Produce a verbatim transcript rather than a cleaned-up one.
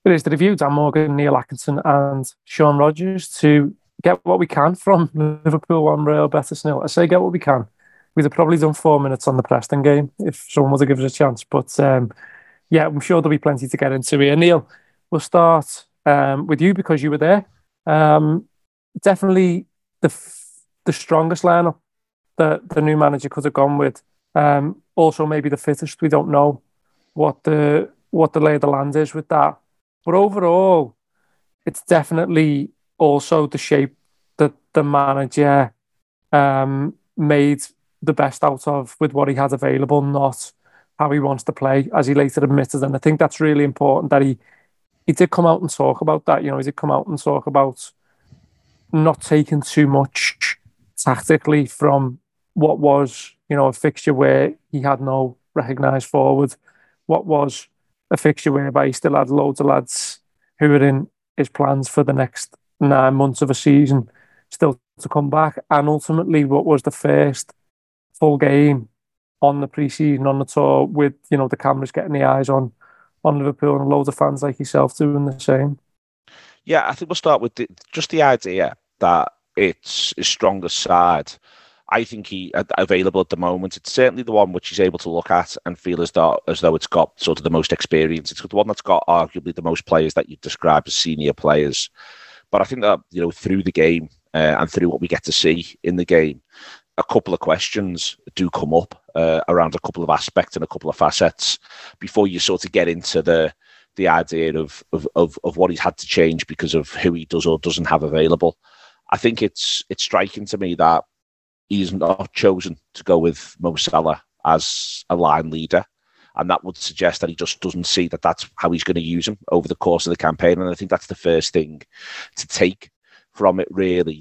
It is the review, Dan Morgan, Neil Atkinson and Sean Rogers to get what we can from Liverpool one Real Betis nil. I say get what we can. We'd have probably done four minutes on the Preston game if someone was to give us a chance. But um, yeah, I'm sure there'll be plenty to get into here. Neil, we'll start um, with you because you were there. Um, definitely the f- the strongest lineup that the new manager could have gone with. Um, also, maybe the fittest. We don't know what the what the lay of the land is with that. But overall, it's definitely also the shape that the manager um, made the best out of with what he had available, not how he wants to play, as he later admitted. And I think that's really important that he he did come out and talk about that. You know, he did come out and talk about not taking too much tactically from what was, you know, a fixture where he had no recognised forward, what was a fixture whereby he still had loads of lads who were in his plans for the next nine months of a season still to come back, and ultimately what was the first full game on the pre-season, on the tour, with, you know, the cameras getting the eyes on on Liverpool and loads of fans like yourself doing the same. Yeah, I think we'll start with the, just the idea that it's his strongest side. I think he available at the moment. It's certainly the one which he's able to look at and feel as though as though it's got sort of the most experience. It's the one that's got arguably the most players that you describe as senior players. But I think that, you know, through the game uh, and through what we get to see in the game, a couple of questions do come up uh, around a couple of aspects and a couple of facets before you sort of get into the the idea of, of of of what he's had to change because of who he does or doesn't have available. I think it's it's striking to me that he's not chosen to go with Mo Salah as a line leader, and that would suggest that he just doesn't see that that's how he's going to use him over the course of the campaign. And I think that's the first thing to take from it, really,